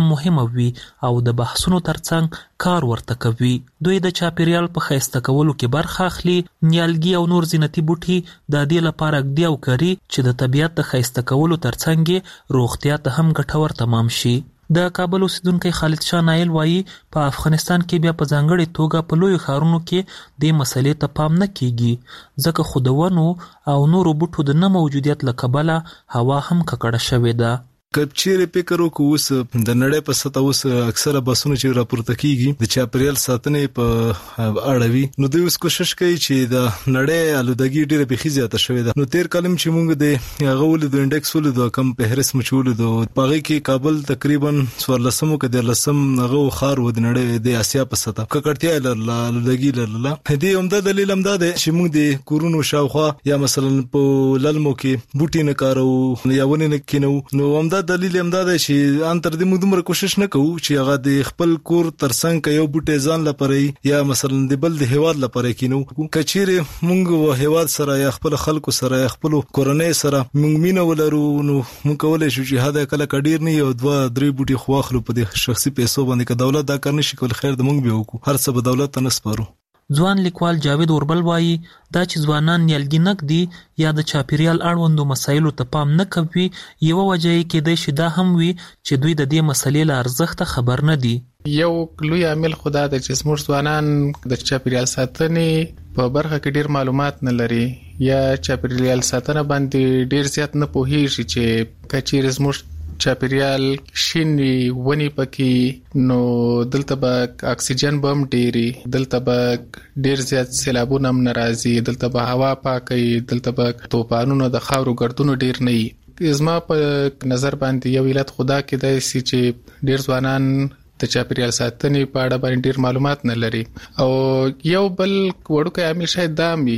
هم مهمه وي او د بحثونو ترڅنګ کار ورته کوي. دوی د چاپیریال په ښایسته کولو کې برخه اخلي. نیالګي او نور زینتي بوټي د دې لپاره ږدي او کري چې د طبیعت د ښایسته کولو ترڅنګ روغتیا ته هم ګټور تمام شي. د کابل اوسیدونکی خالد شاه نایل وایي په افغانستان کې بیا په ځانګړې توګه په لویو ښارونو کې دې مسلې ته پام نه کیږي ځکه خو د ونو او نورو بوټو د نه موجودیت له کبله هوا هم ککړه شوې ده. که چیرې فکر وکړو اوس د نړۍ په سطح اوس اکثره بحثونه چې راپورته کیږي د چاپیریال ساتنې په اړه وي نو دوی اوس کوشش کوي چې د نړۍ آلودګي ډېره بېخي زیاته شوې ده. نو تیر کال چې موږ د هغه ولید انډیکس ولید کم فهرست مچول دو پاغي کې کابل تقریبا 14 کې 13 هغه خار و د نړۍ د اسیا په سطح ککړتیا آلودګي لرله. دې همدا دلیل همدا ده چې موږ د کورونو شاوخوا یا مثلا په للمو کې بوټي نه کارو یا ونې نه کینو نو همدا دلیل هم دا دی چې ان تر دې موږ دومره کوشش نه کوو چې هغه د خپل کور ترڅنګ یو بوټی ځان لپاره یا مثلا د بل د هیواد لپاره کینو. کچېره موږ هیواد سره یا خپل خلکو سره یا خپل کورنۍ سره موږ مینه ولرو نو موږ کولای شو چې هدا کله کډیر نه یو 2-3 بوټي خواخلو په د شخصي پیسو باندې که دولت دا کار نشي کول خیر د موږ به وکړو هر څه به دولت ته نسپارو. ځوان لیکوال جاوید اوربل وایي دا چې ځوانان نیالګي نږدي یا د چاپیریال اړوندو مسایلو ته پام نه کوي یوه وجه یې کېدای شي دا هم وي چې دوی د دې مسلې له ارزښته خبر نه دي. یو لوی عامل خو دا دی چې زموږ ځوانان د چاپیریال ساتنې په برخه کې ډېر معلومات نه لري یا چاپیریال ساتنه باندې ډېر زیات نه پوهیږي چې که چیرې زموږ چاپیریال شینی ونی پکې نو دلته به اکسیجن بم ډیری دلته به ډیر زیات سیلابونه هم ناراضي دلته به هوا پاکي دلته به طوفانونو د خاورو ګردونو ډیر نه وي. زما په نظر باندې یو علت خدا کې دی چې ډیر ځوانان د چاپیریال ساتنې په اړه باندې ډیر معلومات نه لري او یو بل وړوکی عامل شاید دا وي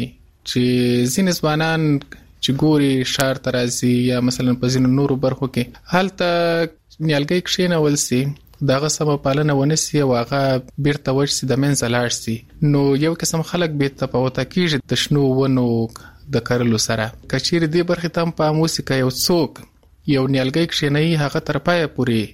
چې ځینې ځوانان چې ګوري شهر ته راځي یا مثلا په ځینو نورو برخو کې هلته نیالګي کښېنول سي دغه سمه پالنه ونه سي او هغه بیرته وچ سي د منځه لاړ سي نو یو قسم خلک بې تفاوته کېږي د شنو ونو د کرلو سره. که چیرې دې برخې ته هم پام وسي که یو څوک یو نیالګي کښېنوي هغه تر پایه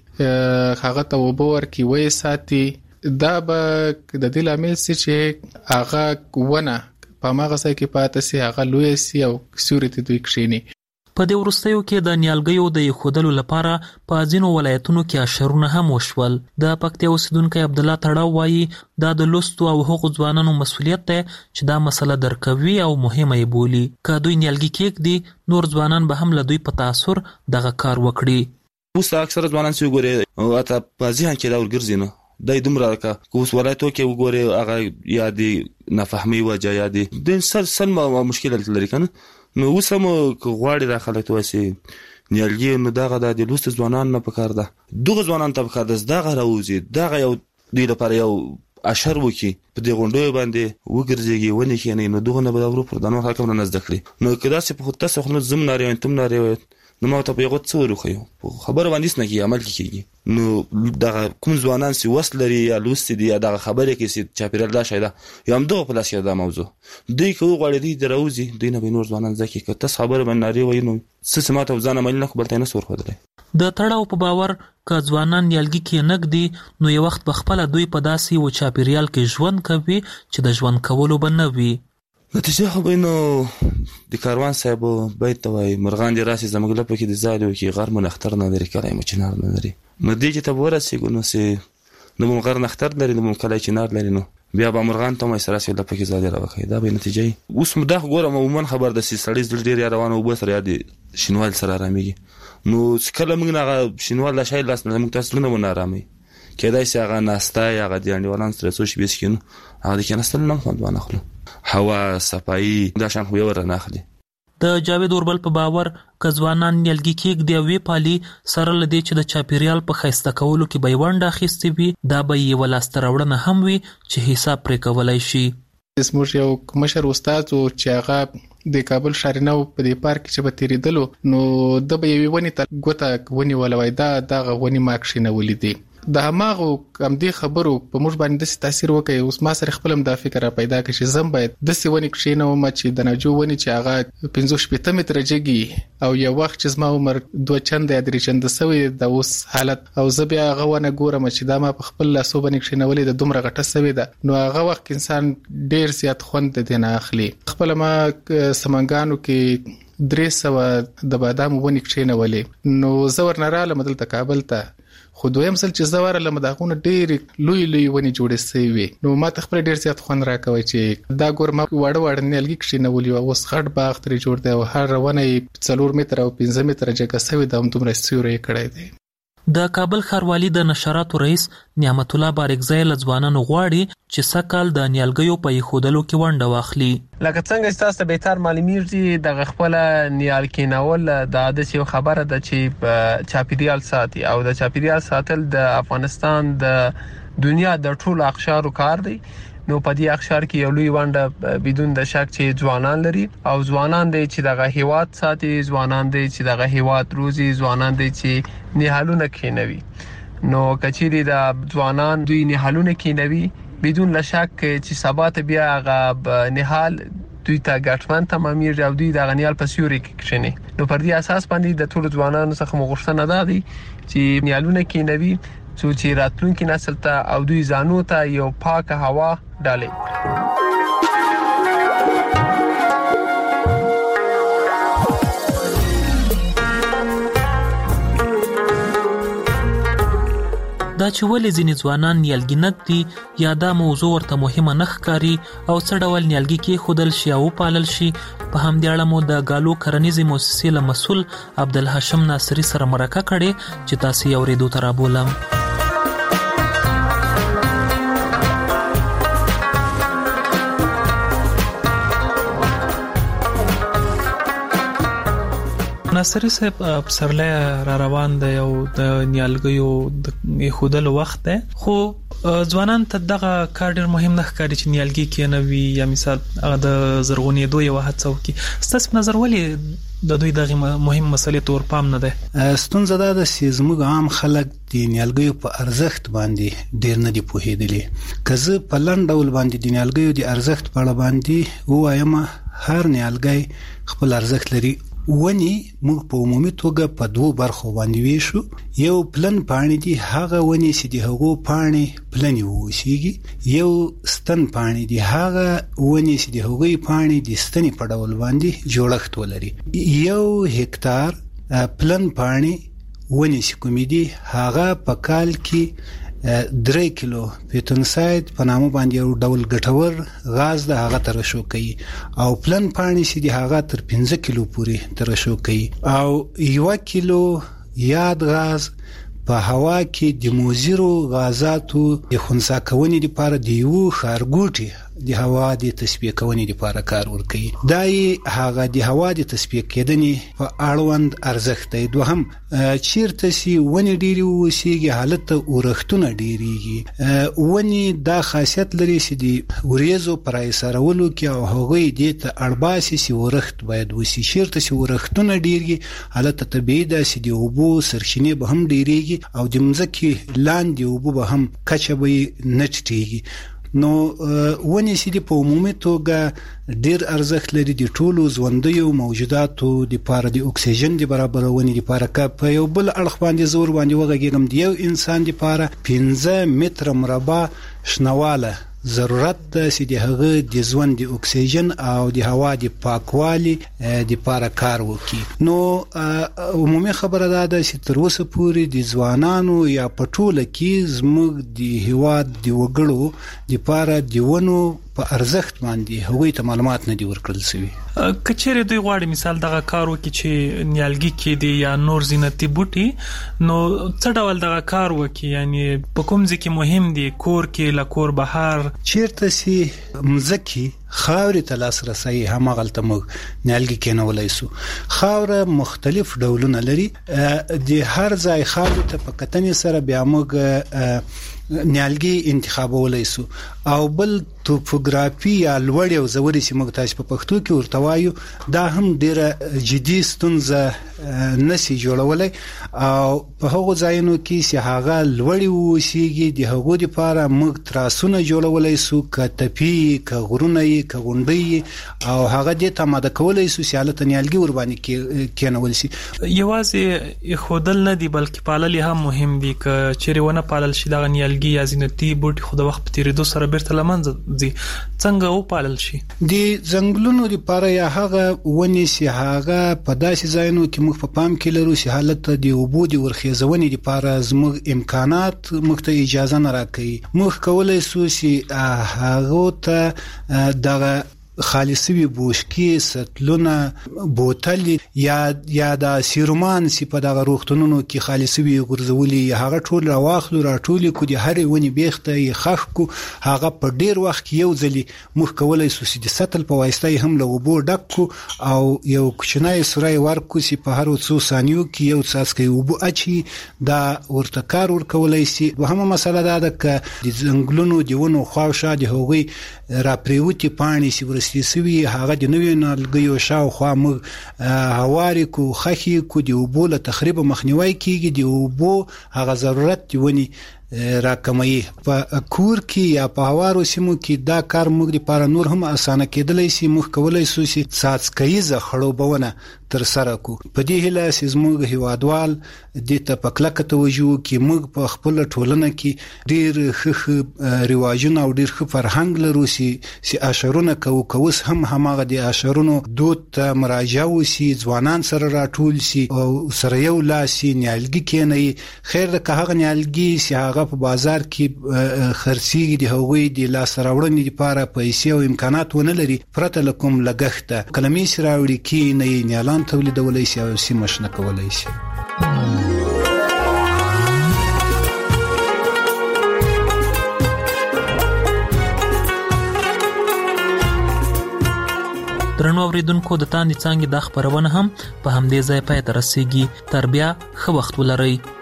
پورې هغه ته اوبه ورکړي ویې ساتي دا به د دې لامل سي چې هغه ونه په ماغه ځای کې پاتې سي هغه لوی سي او سیوري ته دوی کښېني. په دې وروستیو کې د نیالګیو د ایښودلو لپاره په ځینو ولایتونو کې اشرونه هم وشول. د پکتیا اوسیدونکی عبدالله تړاو وایي دا د لوستو او هغو ځوانانو مسؤلیت دی چې دا مسله درک کوي او مهمه یې بولي. که دوی نیالګي کېږدي نور ځوانان به هم له دوی په تاثر دغه کار وکړي. اوس اکثره ځوانان چې وګوري اته په ذهن کې دا ورګرځي نه دای دومره که اوس ولایتو کې وګوري هغه یا د نفهمي وجه یا د سلمه مشکل لري کنه نو اوس هم غواړي د خلک توسي نیالګي نو دغه د لوست ځوانان نه پکار ده دغه ځوانان ته پکار ده دغه راوځي دغه یو دی لپاره یو اشر وکي په دې غونډو باندې وګرځيږي ونی کې نه دغه نه به ورو پر دانو حکم نه زده کړي نو کدا چې په خود تاسو خپل زم لري تم لري نو ما ته په یو څه ورخیو خبر باندې نه کی عمل کیږي نو دغه کوم ځوانان سي وسلري یا لوست دي یا دغه خبره کې سي چاپیرل دا شایده یا هم دغه پلاس دا موضوع دوی کو غوړې دي دروزي دوی نه به نور ځوانان ځکه که تاسو خبر باندې ناري وای نو څه سماته ځان عمل نه خپل تنه سور خدای د تړاو په باور که ځوانان نیالګي کې نګدي نو یو وخت بخپله دوی په داسې و چاپیریال کې ژوند کوي چې د ژوند کولو بنوي. نتیجه خو بینو د کاروان صاحب بیت وای مرغان دي راسي زموږ لپاره کې د زالو کې غر منختر نه لري کله مچنار نه لري نو دې چې ته ورسېګو نو سي نو غر نختر لري نو کله چنار لري نو بیا به مرغان ته مې سره سي لپاره کې زالي راوخی دا به نتیجه اوس مداخ ګورم عموما خبر د سي سړی زل ډیر روانه وبو سره یاد شینوال سره راميږي نو کله موږ نه شینوال لا شای لاس نه موږ تاسو نه ونارامي کېدای سي هغه ناستا یا هغه دی انډیوالان سره سوچ بیسکینو هغه کې نستل نه خوند ونه خلو هوا صفایي دا شان خو یو ورنه اخلي. د جاوید اوربل په باور که ځوانان نیالګي کېږدي او ویې پالي سره له دې چې د چاپیریال په ښایسته کولو کې به یې ونډه اخیستې وي دا به یې یوه لاسته راوړنه هم وي چې حساب پرې کولی شي. زموږ یو مشر استاد و چې هغه د کابل شارینو په دې پارک کې چې به تېرېدلو نو د به یوې ونې ته ګوته ونیوله وای دا دغه ونې ما کښېنولې دي د هماغو کم دي خبرو په موږ باندې د تاثیر وکي. اوس ما سره خپل هم د فکر پیدا کړ چې زم باید د سیونی کښینه و ما چې د ناجو ونی چې هغه 15 متره جګي او یو وخت چې زما عمر 2 چنده یا 3 چنده سوی د اوس حالت او زه بیا هغه ونه ګورم چې دا ما په خپل لاسو باندې کښینولې د دومره غټه سوی ده. نو هغه وخت انسان ډیر زیات خوند دینه اخلي. خپل ما سمنګانو کې 300 د بادام ونی کښینولې. نو زه ورنراله مدل ته کابل ته خو دویم سل چې زواره لمداغونه ډېر لوی ونی جوړې سوي وي. نو ما تخپل ډېر زیات خوند راکوي چې دا ګور ما وړ نیلګي کښینولې او اوس غټ باغ ترې جوړ دی او هر ونه 4 متره او 15 متره جګه سوي د هم دومره سیوري کړی دی. د کابل ښاروالي د نشراتو رئیس نعمت الله بارکزی له ځوانانو غواړي چې سکهال د نیالګیو په ایښودلو کې ونډه واخلي. لکه څنګه ستاسو بهتر معلومیږي د خپل نیال کېنول د عادت یو خبره ده چې چاپیریال ساتي او د چاپیریال ساتل د افغانستان د دنیا د ټولو اقشارو کار دی. نو په دې اقشار کې یو لوی ونډه بدون د شک چې ځوانان لري او ځوانان دي چې دغه هیواد ساتي، ځوانان دي چې دغه هیواد روزي، ځوانان دي چې نهالونه کینوي. نو کچېری د ځوانان دوی نهالونه کینوي بدون د شک چې سبات بیا هغه نهال دوی ته ګټمن تمامي او دوی د غنیال په سیوري کې کښني. نو پر دې اساس باندې د ټولو ځوانانو څخه مغوښتنه ده دي چې نهالونه کینوي چې راتلونکي نسل ته او دوی ځانو ته یو پاکه هوا ډالي. دا چې ولې ځینې ځوانان نیالګي نږدي یا دا موضوع ورته مهمه نه ښکاري او څه ډول نیالګي کېښودل شي او وپالل شي، په همدې اړه مو د ګالو کرنیزې مؤسسې له مسؤل عبدالحشم ناصري سره مرکه کړې چې تاسو یې اورېدو ته رابولم. ناصري صاحب، پسرلی را روان دی او د نیالګیو د ایښودلو وخت دی، خو ځوانان ته دغه کار ډېر مهم نه ښکاري چې نیالګي کېنوي یا مثال هغه د زرغونېدو یوه هڅه وکړي. ستاسو په نظر ولې د دوی دغه مهم مسلې ته ورپام نه دی؟ ستونزه دا ده چې زموږ عام خلک د نیالګیو په ارزښت باندې ډېر نه دي پوهېدلي. که زه په لنډ ډول باندې د نیالګیو د ارزښت په اړه باندې ووایم، هر نیالګی خپل ارزښت لري. ونی موږ په عمومي توګه په 2 برخو باندې ویشو. یو پلن پاڼې دي، هغه ونی چې د هغو پاڼې پلنې ووسیږي. یو ستن پاڼې دي، هغه ونی چې د هغوی پاڼې د ستنې په ډول باندې جوړښت ولري. یو هکتار پلن پاڼې ونی چې کومې دي، هغه په کال کې 3 کیلو پیتونساید په نامه باندې یو ډول ګټور غاز ده، هغه ترشح کوي. او پلن پاڼې چې دي هغه تر 15 کیلو پورې ترشح کوي. او 1 کیلو یاد غاز په هوا کې د موزیرو غازاتو د خنثی کونې لپاره د یو ښارګوټي د هوا د تصفیه کونې لپاره کار ورکوي. دا یې هغه د هوا د تصفیه کېدنې په اړوند ارزښت دی. دوهم، چیرته چې ونې ډېرې ووسیږي هلته اورښتونه ډېریږي. ونې دا خاصیت لري چې د وریځو پر ایسارولو کې او هغوی دې ته اړ باسي چې اورښت باید وسي. چیرته چې اورښتونه ډېرږي هلته طبیعي ده چې د اوبو سرچینې به هم ډېریږي او د مځکې لاندې اوبه به هم کچه به یې نه ټیټېږي. نو ونې چې دي په عمومي توګه ډېر ارزښت لري د ټولو ژوندیو موجوداتو دپاره د اکسیجن د برابرونې دپاره. که په یو بل اړخ باندې زه ورباندې وغږېږم، د یو انسان دپاره 15 متره مربع شنواله ضرورت ده چې د هغه د ژوند د اکسیجن او د هوا د پاکوالي دپاره کار وکړي. نو عمومي خبره دا ده چې تر اوسه پورې د ځوانانو یا په ټوله کې زموږ د هیواد د وګړو دپاره د ونو په ارزښت باندې هغوی ته معلومات نه دي ورکړل شوي. که چیرې دوی غواړي مثال دغه کار وکړي چې نیالګي کېدي یا نور زینتي بوټي، نو څه ډول دغه کار وکړي؟ یعنی په کوم ځای کې مهم دي؟ کور کې، له کور بهر؟ چیرته چې مځکې خاورې ته لاسرسی همغلته موږ نیالګي کېنولای شو. خاوره مختلف ډولونه لري، د هر ځای خاورې ته په کتنې سره بیا موږ نیالګي انتخابولای شو. او بل توپوګرافي یا لوړې او زوري چې موږ تاسو په پښتو کې ورته وایو، دا هم ډیره جدي ستونزه نشي جوړولای. او په هغو ځایونو کې چې هغه لوړې ووسیږي د هغو لپاره موږ تراسونه جوړولای شو، که تپي، که غرونه، که غونډۍ، او هغه دې ته ماده کولای شو چې هلته نیالګي ور باندې کېنول شي. یوازې ښودل نه دي بلکې پالل هم مهم دي. که چیرې ونه پالل شي دغه نیالګي یا زینتي بوټي خو د وخت په تېرېدو سره بیرته له منځه ځي، څنګه وپالل شي؟ د ځنګلونو لپاره یا هغه ونې چې هغه په داسې ځایونو کې موږ په پام کې لرو چې هلته د اوبو د ورخیزونې لپاره زموږ امکانات موږ ته اجازه نه راکوي. موږ کولی شو چې هغو ته دغه خالصوي بوشکي، سطلونه، بوتل یا د سیرومان چې په دغه روغتونونو کې خالصوي غورځولي، هغه ټول راواخلو، راټولې کو د هرې ونې بیخته یې خښ کو. هغه په ډیر وخت کې یو ځلې موږ کولی شو چې د سطل په واسطه هم له اوبو ډک کو او یو کوچنی سوری ورکو چې په هر څو ثانیو کې یو څاڅکی اوبه اچي. دا ورته کار ورکولی شي. دوهمه مسله دا ده که د ځنګلونو د ونو خواوشا د هغوی راپریوتې پاڼې چې ورستې سوي هغه د نویو نیالګیو شاوخوا موږ هوارې کو، خښې کو، د اوبو له تخریب مخنیوی کیږي، د اوبو هغه ضرورت د ونې راکموي. په کور کې یا په هوارو سیمو کې دا کار موږ لپاره نور هم اسانه کېدلی شي. موږ کولی شو چې څاڅکیزه خړوبونه تر سره کو. په دې هیله چې زموږ هیوادوال دې ته په کلکه توجه وکړي. موږ په خپله ټولنه کې ډېر ښه رواجونه او ډېر ښه فرهنګ لرو چې اشرونه کوو، که اوس هم هماغه د اشرونو دود ته مراجعه وشي، ځوانان سره راټول شي او سره یو لاس شي، نیالګي کېنوي. خیر ده که هغه نیالګي چې هغه په بازار کې خرڅیږي د هغوی د لاسته راوړنې لپاره پیسې او امکانات ونه لري، پرته له کوم لګښته کلمې چې راوړي کېنوي، نیالان تولیدولی شي او سیمه شنه کولی شي. درنو اوریدونکو، د تاندې څانګې دا خپرونه هم په همدې ځای پای ته رسیږي. تر بیا ښه وخت ولرئ.